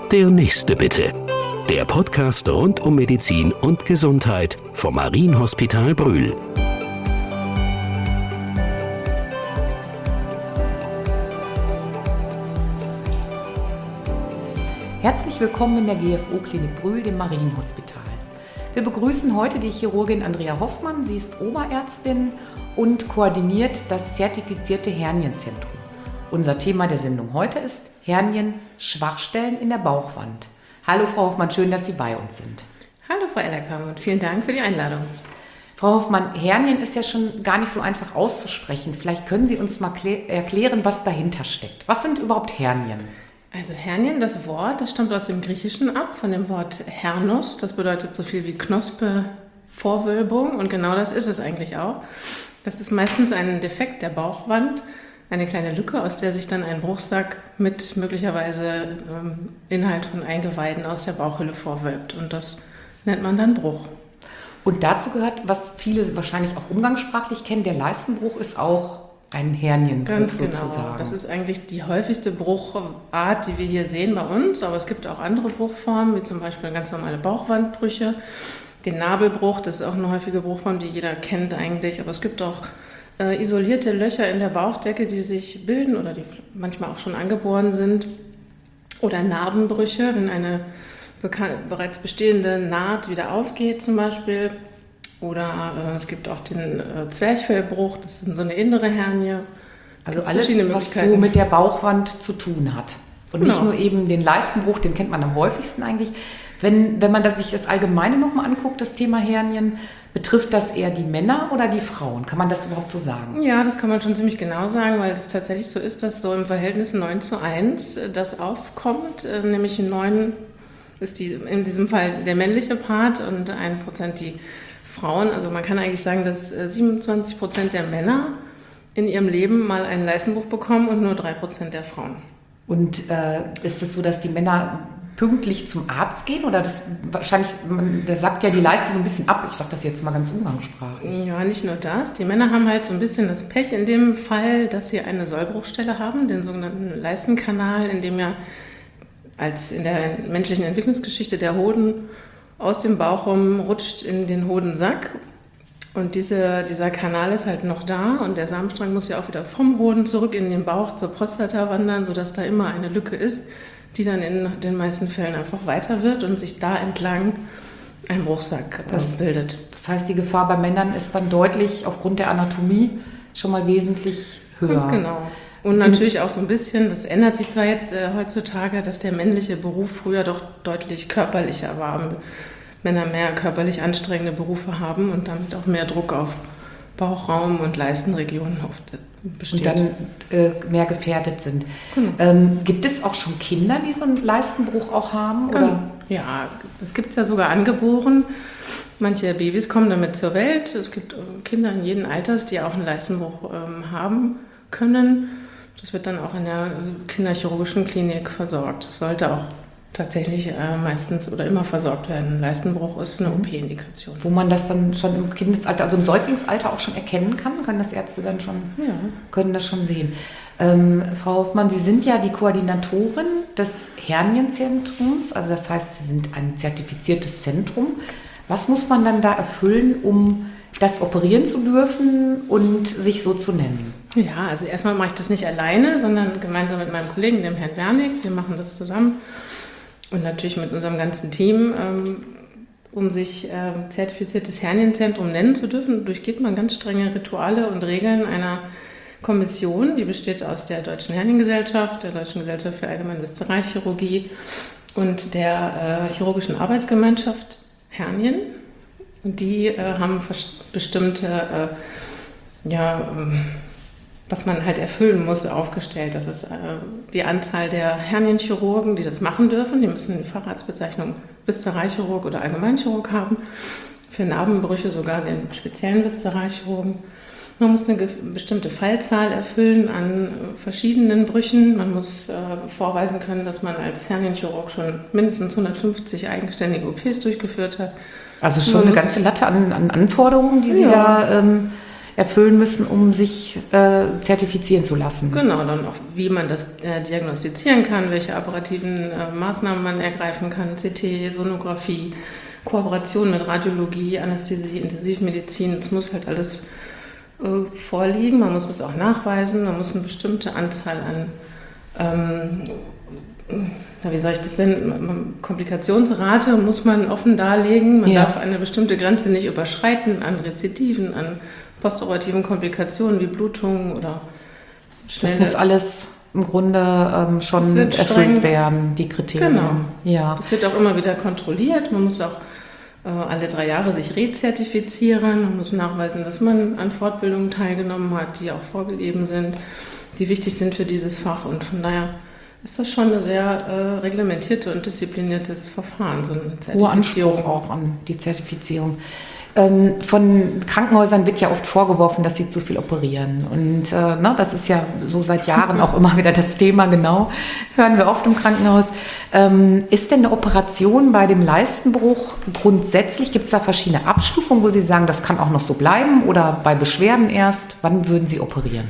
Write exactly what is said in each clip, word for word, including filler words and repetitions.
Der nächste bitte. Der Podcast rund um Medizin und Gesundheit vom Marienhospital Brühl. Herzlich willkommen in der G F O-Klinik Brühl, dem Marienhospital. Wir begrüßen heute die Chirurgin Andrea Hoffmann. Sie ist Oberärztin und koordiniert das zertifizierte Hernienzentrum. Unser Thema der Sendung heute ist Hernien, Schwachstellen in der Bauchwand. Hallo Frau Hoffmann, schön, dass Sie bei uns sind. Hallo Frau Ellerkamp und vielen Dank für die Einladung. Frau Hoffmann, Hernien ist ja schon gar nicht so einfach auszusprechen. Vielleicht können Sie uns mal klä- erklären, was dahinter steckt. Was sind überhaupt Hernien? Also Hernien, das Wort, das stammt aus dem Griechischen ab, von dem Wort Hernos. Das bedeutet so viel wie Knospe, Vorwölbung, und genau das ist es eigentlich auch. Das ist meistens ein Defekt der Bauchwand, eine kleine Lücke, aus der sich dann ein Bruchsack mit möglicherweise ähm, Inhalt von Eingeweiden aus der Bauchhöhle vorwölbt. Und das nennt man dann Bruch. Und dazu gehört, was viele wahrscheinlich auch umgangssprachlich kennen, der Leistenbruch ist auch ein Hernienbruch. Ganz genau. Sozusagen. Das ist eigentlich die häufigste Bruchart, die wir hier sehen bei uns. Aber es gibt auch andere Bruchformen, wie zum Beispiel ganz normale Bauchwandbrüche. Den Nabelbruch, das ist auch eine häufige Bruchform, die jeder kennt eigentlich. Aber es gibt auch äh, isolierte Löcher in der Bauchdecke, die sich bilden oder die manchmal auch schon angeboren sind. Oder Narbenbrüche, wenn eine bekan- bereits bestehende Naht wieder aufgeht zum Beispiel. Oder äh, es gibt auch den äh, Zwerchfellbruch, das ist so eine innere Hernie. Also alles, was so mit der Bauchwand zu tun hat. Und genau. Nicht nur eben den Leistenbruch, den kennt man am häufigsten eigentlich. Wenn, wenn man das, sich das Allgemeine nochmal anguckt, das Thema Hernien, betrifft das eher die Männer oder die Frauen? Kann man das überhaupt so sagen? Ja, das kann man schon ziemlich genau sagen, weil es tatsächlich so ist, dass so im Verhältnis neun zu eins das aufkommt. Äh, nämlich neun ist die, in diesem Fall der männliche Part und ein Prozent die Frauen. Also man kann eigentlich sagen, dass siebenundzwanzig Prozent der Männer in ihrem Leben mal einen Leistenbruch bekommen und nur drei Prozent der Frauen. Und äh, ist es so, dass die Männer pünktlich zum Arzt gehen? Oder das wahrscheinlich, man, der sagt ja die Leiste so ein bisschen ab. Ich sage das jetzt mal ganz umgangssprachlich. Ja, nicht nur das. Die Männer haben halt so ein bisschen das Pech in dem Fall, dass sie eine Sollbruchstelle haben, den sogenannten Leistenkanal, in dem ja als in der menschlichen Entwicklungsgeschichte der Hoden aus dem Bauchraum rutscht in den Hodensack. Und diese, dieser Kanal ist halt noch da und der Samenstrang muss ja auch wieder vom Hoden zurück in den Bauch zur Prostata wandern, sodass da immer eine Lücke ist, die dann in den meisten Fällen einfach weiter wird und sich da entlang ein Bruchsack das, bildet. Das heißt, die Gefahr bei Männern ist dann deutlich aufgrund der Anatomie schon mal wesentlich höher. Ganz genau. Und natürlich auch so ein bisschen, das ändert sich zwar jetzt äh, heutzutage, dass der männliche Beruf früher doch deutlich körperlicher war. Männer mehr körperlich anstrengende Berufe haben und damit auch mehr Druck auf Bauchraum und Leistenregionen oft besteht. Und dann äh, mehr gefährdet sind. Genau. Ähm, gibt es auch schon Kinder, die so einen Leistenbruch auch haben? Oder? Ja, das gibt es ja sogar angeboren. Manche Babys kommen damit zur Welt. Es gibt Kinder in jedem Alters, die auch einen Leistenbruch ähm, haben können. Das wird dann auch in der kinderchirurgischen Klinik versorgt. Das sollte auch tatsächlich äh, meistens oder immer versorgt werden. Leistenbruch ist eine O P-Indikation. Wo man das dann schon im Kindesalter, also im Säuglingsalter auch schon erkennen kann, können das Ärzte dann schon, ja. können das schon sehen. Ähm, Frau Hoffmann, Sie sind ja die Koordinatorin des Hernienzentrums, also das heißt, Sie sind ein zertifiziertes Zentrum. Was muss man dann da erfüllen, um das operieren zu dürfen und sich so zu nennen? Ja, also erstmal mache ich das nicht alleine, sondern gemeinsam mit meinem Kollegen, dem Herrn Wernig. Wir machen das zusammen und natürlich mit unserem ganzen Team. Ähm, um sich äh, zertifiziertes Hernienzentrum nennen zu dürfen, durchgeht man ganz strenge Rituale und Regeln einer Kommission, die besteht aus der Deutschen Herniengesellschaft, der Deutschen Gesellschaft für Allgemeine Viszeralchirurgie und der äh, Chirurgischen Arbeitsgemeinschaft Hernien. Und die äh, haben bestimmte, äh, ja, ähm, was man halt erfüllen muss, aufgestellt. Das ist äh, die Anzahl der Hernienchirurgen, die das machen dürfen. Die müssen die Facharztbezeichnung Viszeralchirurg oder Allgemeinchirurg haben. Für Narbenbrüche sogar den speziellen Viszeralchirurgen. Man muss eine bestimmte Fallzahl erfüllen an verschiedenen Brüchen. Man muss äh, vorweisen können, dass man als Hernienchirurg schon mindestens hundertfünfzig eigenständige O Ps durchgeführt hat. Also schon man eine ganze Latte an, an Anforderungen, die Sie ja. da ähm, erfüllen müssen, um sich äh, zertifizieren zu lassen. Genau, dann auch wie man das äh, diagnostizieren kann, welche operativen äh, Maßnahmen man ergreifen kann, C T, Sonographie, Kooperation mit Radiologie, Anästhesie, Intensivmedizin, das muss halt alles äh, vorliegen, man muss es auch nachweisen, man muss eine bestimmte Anzahl an, ähm, wie soll ich das nennen, Komplikationsrate muss man offen darlegen, man ja. darf eine bestimmte Grenze nicht überschreiten an Rezidiven, an postoperativen Komplikationen wie Blutungen oder Das muss alles im Grunde ähm, schon erfüllt streng werden, die Kriterien. Genau. Ja. Das wird auch immer wieder kontrolliert. Man muss auch äh, alle drei Jahre sich rezertifizieren. Man muss nachweisen, dass man an Fortbildungen teilgenommen hat, die auch vorgegeben sind, die wichtig sind für dieses Fach. Und von daher ist das schon ein sehr äh, reglementierte und diszipliniertes Verfahren, so eine Zertifizierung. Hoher Anspruch auch an die Zertifizierung. Von Krankenhäusern wird ja oft vorgeworfen, dass sie zu viel operieren. Und äh, na, das ist ja so seit Jahren auch immer wieder das Thema, genau. Hören wir oft im Krankenhaus. Ähm, ist denn eine Operation bei dem Leistenbruch grundsätzlich, gibt es da verschiedene Abstufungen, wo Sie sagen, das kann auch noch so bleiben oder bei Beschwerden erst? Wann würden Sie operieren?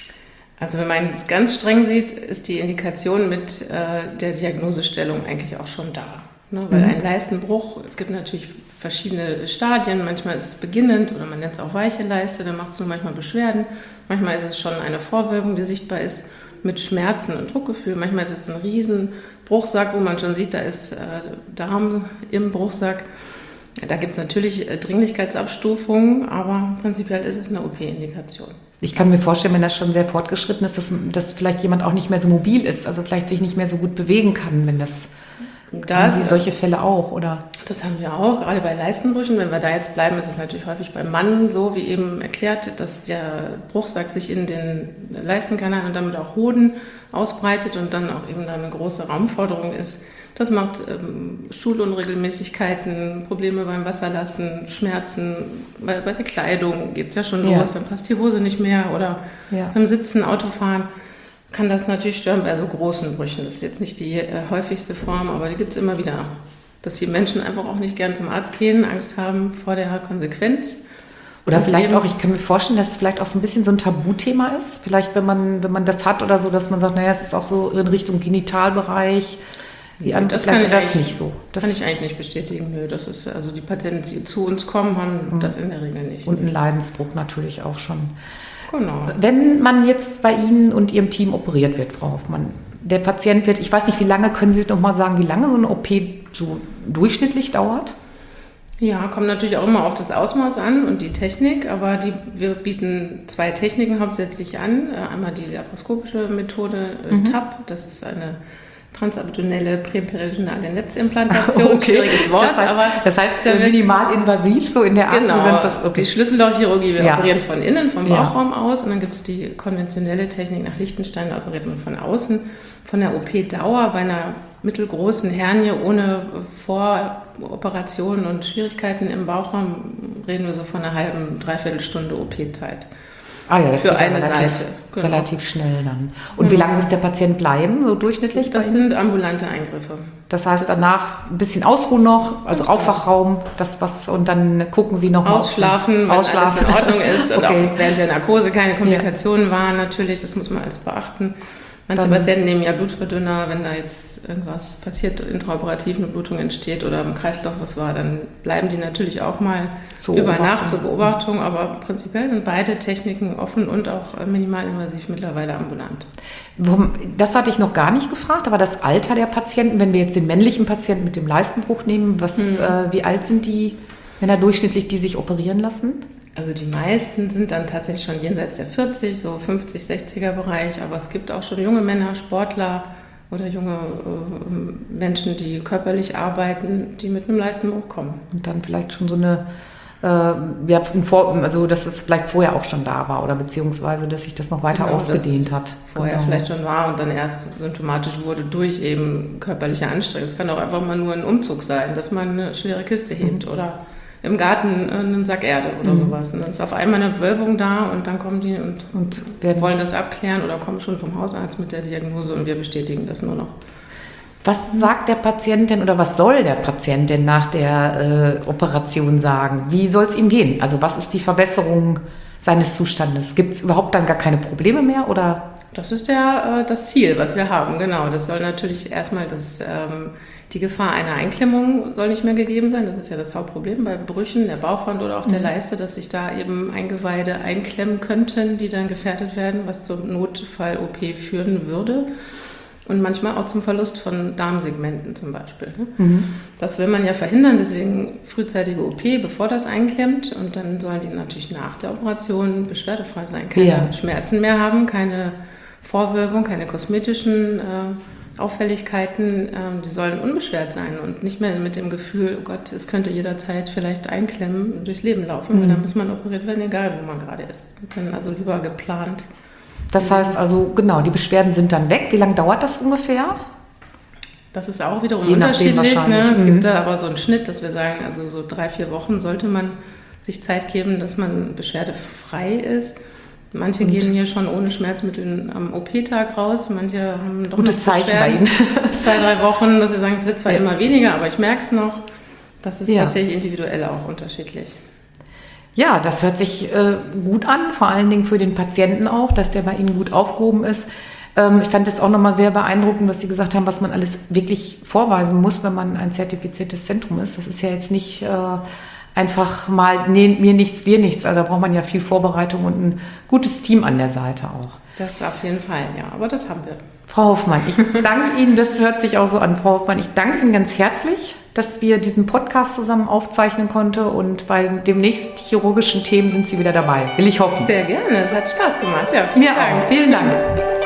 Also wenn man es ganz streng sieht, ist die Indikation mit äh, der Diagnosestellung eigentlich auch schon da. Ne, weil ein Leistenbruch, es gibt natürlich verschiedene Stadien, manchmal ist es beginnend oder man nennt es auch weiche Leiste, dann macht es nur manchmal Beschwerden, manchmal ist es schon eine Vorwölbung, die sichtbar ist mit Schmerzen und Druckgefühl, manchmal ist es ein riesen Bruchsack, wo man schon sieht, da ist äh, Darm im Bruchsack. Da gibt es natürlich äh, Dringlichkeitsabstufungen, aber prinzipiell ist es eine O P-Indikation. Ich kann mir vorstellen, wenn das schon sehr fortgeschritten ist, dass, dass vielleicht jemand auch nicht mehr so mobil ist, also vielleicht sich nicht mehr so gut bewegen kann, wenn das... Das, haben Sie solche Fälle auch, oder? Das haben wir auch, gerade bei Leistenbrüchen. Wenn wir da jetzt bleiben, ist es natürlich häufig beim Mann so, wie eben erklärt, dass der Bruchsack sich in den Leistenkanal und damit auch Hoden ausbreitet und dann auch eben da eine große Raumforderung ist. Das macht ähm, Stuhlunregelmäßigkeiten, Probleme beim Wasserlassen, Schmerzen. Bei, bei der Kleidung geht es ja schon los, ja. Dann passt die Hose nicht mehr oder ja. beim Sitzen, Autofahren. Kann das natürlich stören bei so großen Brüchen. Das ist jetzt nicht die äh, häufigste Form, aber die gibt es immer wieder. Dass die Menschen einfach auch nicht gern zum Arzt gehen, Angst haben vor der Konsequenz. Oder und vielleicht auch, ich kann mir vorstellen, dass es vielleicht auch so ein bisschen so ein Tabuthema ist. Vielleicht, wenn man, wenn man das hat oder so, dass man sagt, naja, es ist auch so in Richtung Genitalbereich. Wie an, das kann ich das nicht so. Das kann ich eigentlich nicht bestätigen. Nö, das ist, also die Patienten, die zu uns kommen, haben mhm. das in der Regel nicht. Und einen Leidensdruck natürlich auch schon. Genau. Wenn man jetzt bei Ihnen und Ihrem Team operiert wird, Frau Hoffmann, der Patient wird, ich weiß nicht, wie lange, können Sie noch mal sagen, wie lange so eine O P so durchschnittlich dauert? Ja, kommt natürlich auch immer auf das Ausmaß an und die Technik, aber die, wir bieten zwei Techniken hauptsächlich an. Einmal die laparoskopische Methode mhm. T A P, das ist eine transabdominelle präperidonale Netzimplantation, okay. Schwieriges Wort, das heißt, aber das heißt minimalinvasiv, so in der Art. Genau, das, okay. Die Schlüssellochchirurgie, wir ja. operieren von innen, vom Bauchraum ja. aus und dann gibt es die konventionelle Technik nach Lichtenstein, da operiert man von außen. Von der O P-Dauer bei einer mittelgroßen Hernie ohne Voroperation und Schwierigkeiten im Bauchraum reden wir so von einer halben, dreiviertel Stunde O P-Zeit. Ah ja, das für geht eine relativ, Seite. Genau. Relativ schnell dann. Und mhm. wie lange muss der Patient bleiben, so durchschnittlich? Das sind ambulante Eingriffe. Das heißt, das danach ein bisschen Ausruhen noch, also Aufwachraum, das was, und dann gucken Sie noch mal. Ausschlafen, wenn Ausschlafen. alles in Ordnung ist und okay. auch während der Narkose keine Komplikationen ja. waren natürlich, das muss man alles beachten. Manche dann, Patienten nehmen ja Blutverdünner, wenn da jetzt irgendwas passiert, intraoperativ eine Blutung entsteht oder im Kreislauf was war, dann bleiben die natürlich auch mal über Nacht zur Beobachtung, aber prinzipiell sind beide Techniken offen und auch minimalinvasiv mittlerweile ambulant. Das hatte ich noch gar nicht gefragt, aber das Alter der Patienten, wenn wir jetzt den männlichen Patienten mit dem Leistenbruch nehmen, was, hm. äh, wie alt sind die, wenn er durchschnittlich die sich operieren lassen? Also die meisten sind dann tatsächlich schon jenseits der vierzig, so fünfzig, sechziger Bereich, aber es gibt auch schon junge Männer, Sportler oder junge äh, Menschen, die körperlich arbeiten, die mit einem Leistenbruch kommen. Und dann vielleicht schon so eine, äh, ja, also dass es vielleicht vorher auch schon da war oder beziehungsweise, dass sich das noch weiter genau, ausgedehnt hat. Vorher genau. vielleicht schon war und dann erst symptomatisch wurde durch eben körperliche Anstrengung. Es kann auch einfach mal nur ein Umzug sein, dass man eine schwere Kiste hebt mhm. oder im Garten einen Sack Erde oder mhm. sowas. Und dann ist auf einmal eine Wölbung da und dann kommen die und, und wollen das abklären oder kommen schon vom Hausarzt mit der Diagnose und wir bestätigen das nur noch. Was sagt der Patient denn oder was soll der Patient denn nach der äh, Operation sagen? Wie soll es ihm gehen? Also was ist die Verbesserung seines Zustandes. Gibt es überhaupt dann gar keine Probleme mehr oder? Das ist der, äh, das Ziel, was wir haben, genau. Das soll natürlich erstmal das, ähm, die Gefahr einer Einklemmung soll nicht mehr gegeben sein. Das ist ja das Hauptproblem bei Brüchen der Bauchwand oder auch der mhm. Leiste, dass sich da eben Eingeweide einklemmen könnten, die dann gefährdet werden, was zum Notfall-O P führen würde. Und manchmal auch zum Verlust von Darmsegmenten zum Beispiel. Ne? Mhm. Das will man ja verhindern, deswegen frühzeitige O P, bevor das einklemmt. Und dann sollen die natürlich nach der Operation beschwerdefrei sein, keine ja. Schmerzen mehr haben, keine Vorwölbung, keine kosmetischen äh, Auffälligkeiten. Äh, die sollen unbeschwert sein und nicht mehr mit dem Gefühl, oh Gott, es könnte jederzeit vielleicht einklemmen, durchs Leben laufen. Mhm. Weil dann muss man operiert werden, egal wo man gerade ist. Dann also lieber geplant. Das heißt also, genau, die Beschwerden sind dann weg. Wie lange dauert das ungefähr? Das ist auch wiederum Je unterschiedlich. Ne? Es mhm. gibt da aber so einen Schnitt, dass wir sagen, also so drei, vier Wochen sollte man sich Zeit geben, dass man beschwerdefrei ist. Manche Und? gehen hier schon ohne Schmerzmittel am O P-Tag raus. Manche haben doch Gutes noch Zeichen bei Ihnen. zwei, drei Wochen, dass sie sagen, es wird zwar ja. immer weniger, aber ich merke es noch. Das ist ja. tatsächlich individuell auch unterschiedlich. Ja, das hört sich äh, gut an, vor allen Dingen für den Patienten auch, dass der bei Ihnen gut aufgehoben ist. Ähm, ich fand es auch nochmal sehr beeindruckend, was Sie gesagt haben, was man alles wirklich vorweisen muss, wenn man ein zertifiziertes Zentrum ist. Das ist ja jetzt nicht äh, einfach mal nee, mir nichts, dir nichts. Also da braucht man ja viel Vorbereitung und ein gutes Team an der Seite auch. Das auf jeden Fall, ja, aber das haben wir. Frau Hoffmann, ich danke Ihnen, das hört sich auch so an, Frau Hoffmann, ich danke Ihnen ganz herzlich, dass wir diesen Podcast zusammen aufzeichnen konnten und bei den nächsten chirurgischen Themen sind Sie wieder dabei, will ich hoffen. Sehr gerne, es hat Spaß gemacht, ja, vielen Mir Dank. Auch. Vielen Dank.